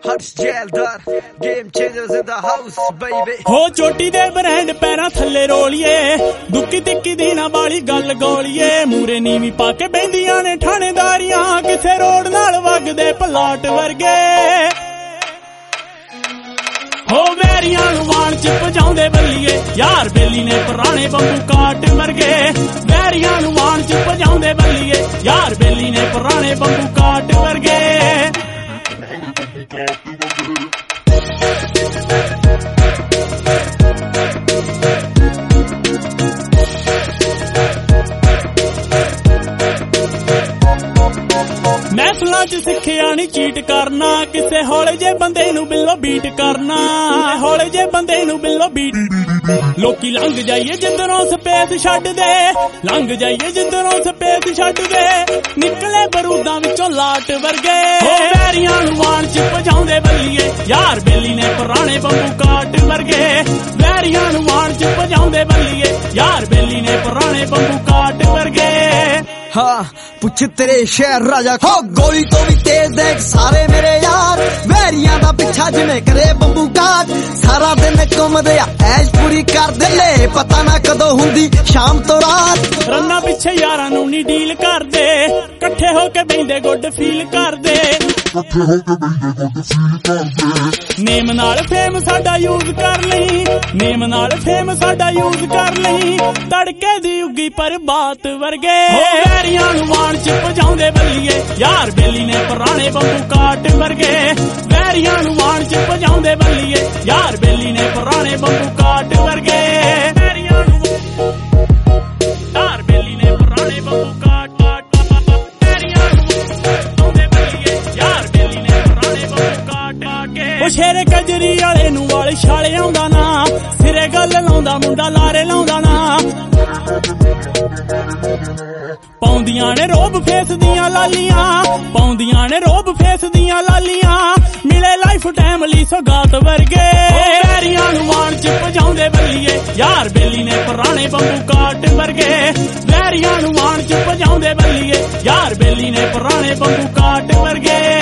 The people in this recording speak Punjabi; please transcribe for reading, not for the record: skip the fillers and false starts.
ਹੋ ਚੋਟੀ ਦੇ ਬ੍ਰਾਂਡ ਪੈਰਾਂ ਥੱਲੇ ਰੋਲੀਏ ਦੁੱਕੀ ਤਿੱਕੀ ਦੀ ਨਾ ਵਾਲੀ ਗੱਲ ਗੋਲੀਏ ਮੂਰੇ ਨੀਵੀਂ ਪਾ ਕੇ ਬਹਿੰਦੀਆਂ ਨੇ ਥਾਣੇਦਾਰੀਆਂ ਕਿਸੇ ਰੋਡ ਨਾਲ ਵਗਦੇ ਪਲਾਟ ਵਰਗੇ ਹੋ ਵੈਰੀਆਂ ਨੂੰ ਵਾਣ ਚ ਭਜਾਉਂਦੇ ਬੱਲੀਏ ਯਾਰ ਬੇਲੀ ਨੇ ਪੁਰਾਣੇ ਬੰਬੂ ਕਾਟ ਵਰਗੇ ਵੈਰੀਆਂ ਨੂੰ ਵਾਣ ਚ ਭਜਾਉਂਦੇ ਬੱਲੀਏ ਯਾਰ ਬੇਲੀ ਨੇ ਪੁਰਾਣੇ ਬੰਬੂ ਕਾਟ ਵਰਗੇ ਮਹਿਫਲਾਂ ਚ ਸਿੱਖਿਆ ਨੀ ਚੀਟ ਕਰਨਾ ਕਿਸੇ ਹੌਲੇ ਜੇ ਬੰਦੇ ਨੂੰ ਬਿੱਲੋ ਬੀਟ ਕਰਨਾ ਹੌਲੇ ਜੇ ਬੰਦੇ ਨੂੰ ਬਿੱਲੋ ਬੀਟ ਲੋਕੀ ਲੰਘ ਜਾਈਏ ਜਿੱਧਰੋਂ ਸਪੇਸ ਛੱਡਦੇ ਲੰਘ ਜਾਈਏ ਜਿੱਧਰੋਂ ਸਪੇਸ ਛੱਡਦੇ ਨਿਕਲੇ ਬਰੂਦਾਂ ਵਿੱਚੋਂ ਲਾਟ ਵਰਗੇ ਹੋ ਵੈਰੀਆਂ ਨੂੰ ਵਾਣ ਚ ਭਜਾਉਂਦੇ ਬੱਲੀਏ ਯਾਰ ਬੇਲੀ ਨੇ ਪੁਰਾਣੇ ਬੰਬੂ ਕਾਟ ਵਰਗੇ ਵੈਰੀਆਂ ਨੂੰ ਵਾਣ ਚ ਭਜਾਉਂਦੇ ਬੱਲੀਏ ਯਾਰ ਬੇਲੀ ਨੇ ਪੁਰਾਣੇ ਬੰਬੂ ਕਾਟ ਵਰਗੇ हाँ पुछ तेरे शहर राजा हो गोली तो भी तेज देख सारे मेरे यार वैरियां दा पिछा जिवें करे बंबू काट सारा दिन घुमदे ऐश पूरी करदे ले पता ना कदों हुंदी शाम तो रात रन्ना पिछे यारां नूं नी डील करदे इकट्ठे हो के बहिंदे गुड फील करदे नेम नाल फेम साडा यूज कर लई नेम नाल फेम साडा यूज कर लई तड़के दी उगी पर बात वरगे वैरियां नूं वाण च भजाउंदे बल्लीए यार बेली ने पुराने बंबू काट वरगे वैरियां नूं वाण च भजाउंदे बल्लीए यार बेली ने पुराने बंबू काट वरगे वैरियां नूं यार बेली ने पुराने बंबू काट ਸ਼ੇਰੇ ਕਜਰੀ ਵਾਲੇ ਨੂੰ ਵਾਲੇ ਛਾਲੇ ਆਉਂਦਾ ਨਾ ਸਿਰੇ ਗੱਲ ਲਾਉਂਦਾ ਮੁੰਡਾ ਲਾਰੇ ਲਾਉਂਦਾ ਨਾ ਪਾਉਂਦੀਆਂ ਨੇ ਰੋਬ ਫੇਸ ਦੀਆਂ ਲਾਲੀਆਂ ਪਾਉਂਦੀਆਂ ਨੇ ਰੋਬ ਫੇਸ ਦੀਆਂ ਲਾਲੀਆਂ ਮਿਲੇ ਲਾਈਫ ਟਾਈਮ ਲਈ ਸੌਗਾਤ ਵਰਗੇ ਵੈਰੀਆਂ ਨੂੰ ਵਾਣ ਚ ਭਜਾਉਂਦੇ ਬੱਲੀਏ ਯਾਰ ਬੇਲੀ ਨੇ ਪੁਰਾਣੇ ਬੰਬੂ ਕਾਟ ਵਰਗੇ ਵੈਰੀਆਂ ਨੂੰ ਵਾਣ ਚ ਭਜਾਉਂਦੇ ਬੱਲੀਏ ਯਾਰ ਬੇਲੀ ਨੇ ਪੁਰਾਣੇ ਬੰਬੂ ਕਾਟ ਵਰਗੇ